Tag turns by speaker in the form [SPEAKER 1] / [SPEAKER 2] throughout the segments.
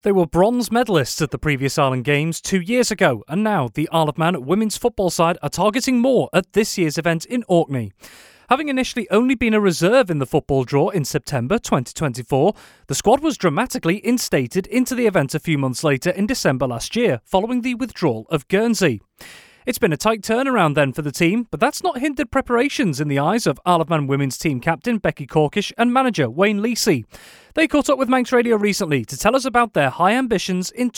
[SPEAKER 1] They were bronze medalists at the previous Ireland Games 2 years ago, and now the Isle of Man women's football side are targeting more at this year's event in Orkney. Having initially only been a reserve in the football draw in September 2024, the squad was dramatically instated into the event a few months later in December last year, following the withdrawal of Guernsey. It's been a tight turnaround then for the team, but that's not hindered preparations in the eyes of Isle of Man women's team captain Becky Corkish and manager Wayne Lacey. They caught up with Manx Radio recently to tell us about their high ambitions in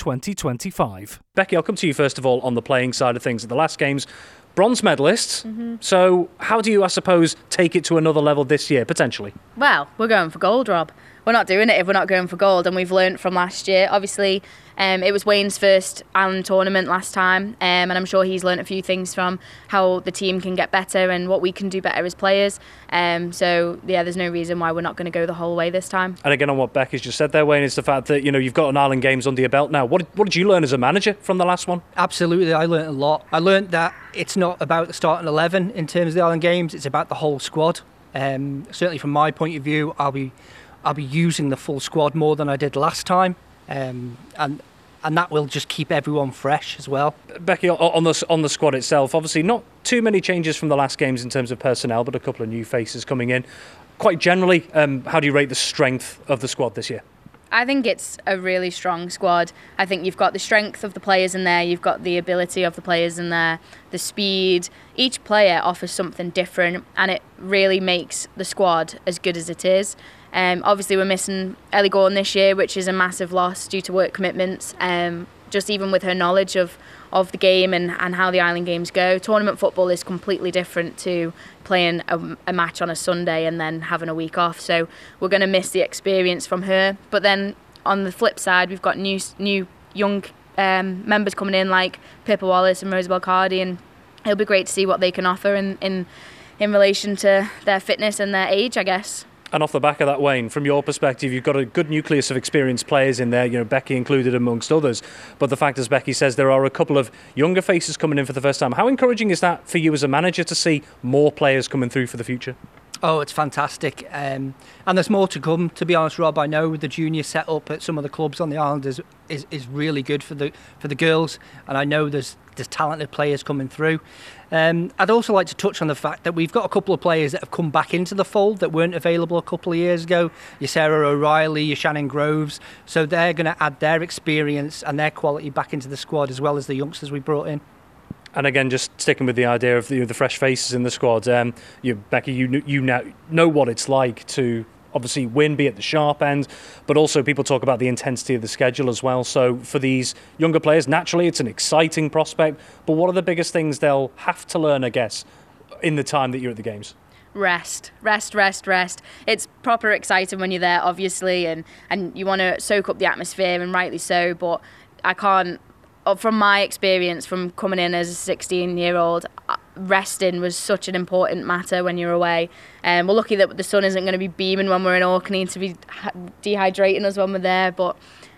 [SPEAKER 1] 2025. Becky, I'll come to you first of all on the playing side of things. At the last Games, bronze medalists. So how do you, I suppose, take it to another level this year, potentially?
[SPEAKER 2] Well, we're going for gold, Rob. We're not doing it if we're not going for gold, and we've learnt from last year. Obviously, it was Wayne's first Ireland tournament last time, and I'm sure he's learnt a few things from how the team can get better and what we can do better as players. So, there's no reason why we're not going to go the whole way this time. And
[SPEAKER 1] again, on what Becky's just said there, Wayne, is the fact that, you've got an Ireland Games under your belt now. What did you learn as a manager from the last one?
[SPEAKER 3] Absolutely, I learnt a lot. I learnt that it's not about the starting 11 in terms of the Ireland Games, it's about the whole squad. Certainly from my point of view, I'll be using the full squad more than I did last time, and that will just keep everyone fresh as well.
[SPEAKER 1] Becky, on the squad itself, obviously not too many changes from the last Games in terms of personnel, but a couple of new faces coming in. Quite generally, how do you rate the strength of the squad this year?
[SPEAKER 2] I think it's a really strong squad. I think you've got the strength of the players in there, you've got the ability of the players in there, the speed. Each player offers something different, and it really makes the squad as good as it is. Obviously, we're missing Ellie Gordon this year, which is a massive loss due to work commitments. Just even with her knowledge of the game and how the Island Games go. Tournament football is completely different to playing a match on a Sunday and then having a week off. So we're going to miss the experience from her. But then on the flip side, we've got new young members coming in like Pippa Wallace and Rosa Belcardi, and it'll be great to see what they can offer in relation to their fitness and their age, I guess.
[SPEAKER 1] And off the back of that, Wayne, from your perspective, you've got a good nucleus of experienced players in there, Becky included amongst others. But the fact, as Becky says, there are a couple of younger faces coming in for the first time. How encouraging is that for you as a manager to see more players coming through for the future?
[SPEAKER 3] Oh, it's fantastic. And there's more to come, to be honest, Rob. I know the junior setup at some of the clubs on the island is really good for the girls, and I know there's talented players coming through. I'd also like to touch on the fact that we've got a couple of players that have come back into the fold that weren't available a couple of years ago. Your Sarah O'Reilly, your Shannon Groves. So they're going to add their experience and their quality back into the squad, as well as the youngsters we brought in.
[SPEAKER 1] And again, just sticking with the idea of the fresh faces in the squad, Becky, you now know what it's like to obviously win, be at the sharp end, but also people talk about the intensity of the schedule as well. So for these younger players, naturally, it's an exciting prospect. But what are the biggest things they'll have to learn, I guess, in the time that you're at the Games?
[SPEAKER 2] Rest. It's proper exciting when you're there, obviously, and you want to soak up the atmosphere, and rightly so, but I can't. From my experience from coming in as a 16-year-old, resting was such an important matter when you're away. We're lucky that the sun isn't going to be beaming when we're in Orkney to be dehydrating us when we're there. But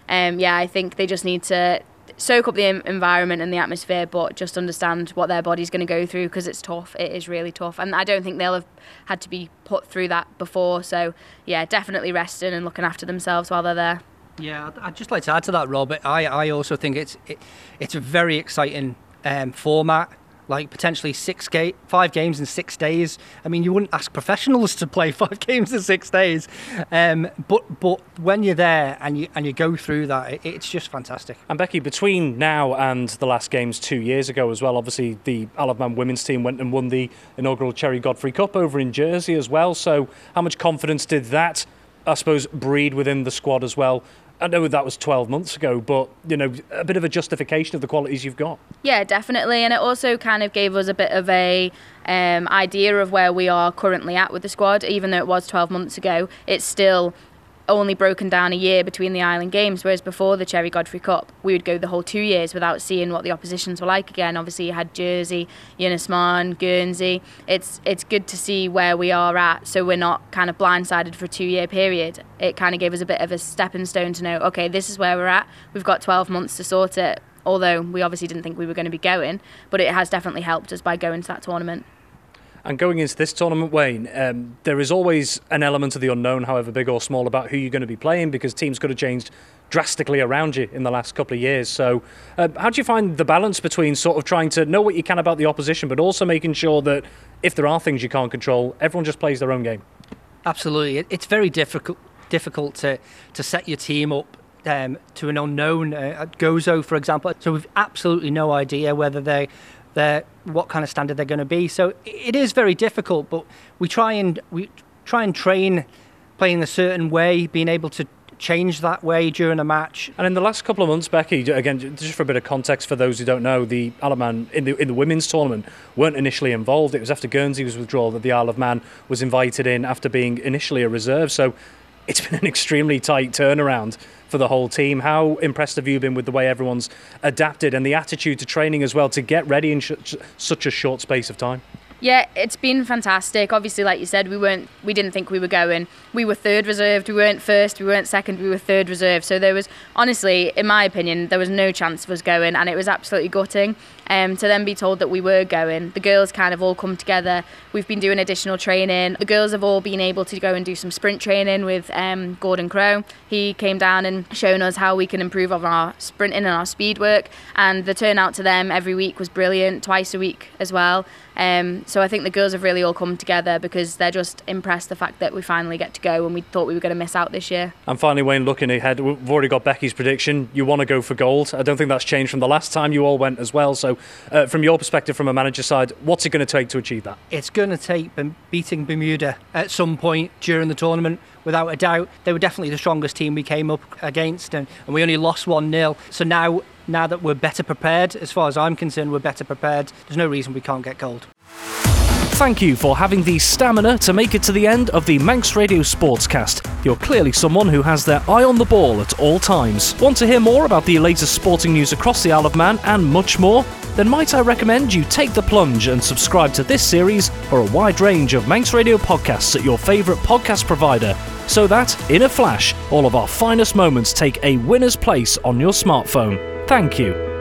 [SPEAKER 2] I think they just need to soak up the environment and the atmosphere, but just understand what their body's going to go through, because it's tough. It is really tough. And I don't think they'll have had to be put through that before. So, definitely resting and looking after themselves while they're there.
[SPEAKER 3] Yeah, I'd just like to add to that, Rob. I also think it's a very exciting format, like potentially 5 games in 6 days. I mean, you wouldn't ask professionals to play 5 games in 6 days, but when you're there and you go through that, it's just fantastic.
[SPEAKER 1] And Becky, between now and the last Games 2 years ago as well, obviously the Isle of Man women's team went and won the inaugural Cherry Godfrey Cup over in Jersey as well. So how much confidence did that, I suppose, breed within the squad as well? I know that was 12 months ago, but, a bit of a justification of the qualities you've got.
[SPEAKER 2] Yeah, definitely. And it also kind of gave us a bit of a idea of where we are currently at with the squad. Even though it was 12 months ago, it's still only broken down a year between the Island Games, whereas before the Cherry Godfrey Cup, we would go the whole 2 years without seeing what the oppositions were like again. Obviously, you had Jersey, Yunnismarn, Guernsey. It's good to see where we are at, so we're not kind of blindsided for a 2-year period. It kind of gave us a bit of a stepping stone to know, okay, this is where we're at. We've got 12 months to sort it, although we obviously didn't think we were going to be going, but it has definitely helped us by going to that tournament.
[SPEAKER 1] And going into this tournament, Wayne, there is always an element of the unknown, however big or small, about who you're going to be playing, because teams could have changed drastically around you in the last couple of years. So how do you find the balance between sort of trying to know what you can about the opposition, but also making sure that if there are things you can't control, everyone just plays their own game?
[SPEAKER 3] Absolutely. It's very difficult to set your team up to an unknown. At Gozo, for example, so we've absolutely no idea whether they're what kind of standard they're going to be. So it is very difficult, but we try and train playing a certain way, being able to change that way during a match.
[SPEAKER 1] And in the last couple of months, Becky, again, just for a bit of context for those who don't know, the Isle of Man in the women's tournament weren't initially involved. It was after Guernsey's withdrawal that the Isle of Man was invited in after being initially a reserve. So it's been an extremely tight turnaround for the whole team. How impressed have you been with the way everyone's adapted and the attitude to training as well to get ready in such a short space of time?
[SPEAKER 2] Yeah, it's been fantastic. Obviously, like you said, we didn't think we were going. We were third reserved. We weren't first. We weren't second. We were third reserved. So there was, honestly, in my opinion, there was no chance of us going, and it was absolutely gutting. To then be told that we were going, the girls kind of all come together. We've been doing additional training. The girls have all been able to go and do some sprint training with Gordon Crow. He came down and shown us how we can improve on our sprinting and our speed work. And the turnout to them every week was brilliant, twice a week as well. So I think the girls have really all come together because they're just impressed the fact that we finally get to go, and we thought we were going to miss out this year.
[SPEAKER 1] And finally, Wayne, looking ahead, we've already got Becky's prediction. You want to go for gold. I don't think that's changed from the last time you all went as well. So from your perspective, from a manager's side, what's it going to take to achieve that?
[SPEAKER 3] It's going to take beating Bermuda at some point during the tournament, without a doubt. They were definitely the strongest team we came up against, and we only lost 1-0. So now that we're better prepared, as far as I'm concerned, we're better prepared. There's no reason we can't get gold.
[SPEAKER 1] Thank you for having the stamina to make it to the end of the Manx Radio Sportscast. You're clearly someone who has their eye on the ball at all times. Want to hear more about the latest sporting news across the Isle of Man and much more? Then might I recommend you take the plunge and subscribe to this series or a wide range of Manx Radio podcasts at your favourite podcast provider, so that, in a flash, all of our finest moments take a winner's place on your smartphone. Thank you.